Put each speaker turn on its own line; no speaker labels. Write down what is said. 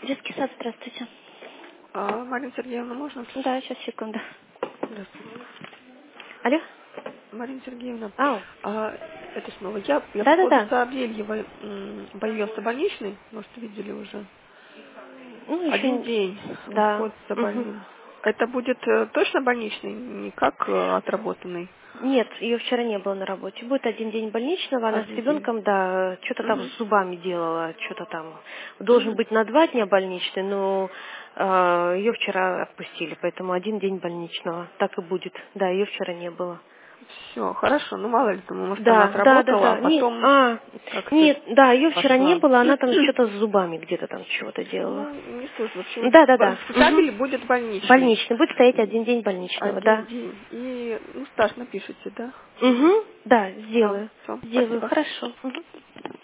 Детский сад, здравствуйте.
Марина Сергеевна, можно?
Да, сейчас, секунду.
Здравствуйте.
Алло?
Марина Сергеевна,
Ау.
это снова я по поводу
Да-да-да.
Савельева появился больничный, может, видели уже.
Ну,
Один
еще...
день
Да.
уход за
Угу.
больным. Это будет точно больничный, не как отработанный?
Нет, ее вчера не было на работе. Будет один день больничного. Она с
Один день.
ребенком, да, что-то там
Угу.
с зубами делала, что-то там. Должен
Угу.
быть на 2 дня больничный, но ее вчера отпустили, поэтому один день больничного. Так и будет. Да, ее вчера не было.
Все, хорошо. Ну, мало ли, думаю, может, она
Да, да, да,
отработала, а
да.
потом как-то
Нет, да, ее вчера не
пошла.
было, она там что-то с зубами где-то там чего-то делала.
Ну, не суть. В общем,
Да, да, да.
в Савеле будет больничный.
Больничный. Будет стоять один день больничного,
Один
да.
день. И, ну, стаж напишите, да?
Да,
Все,
сделаю.
все,
Сделаю,
спасибо.
хорошо. Мгм.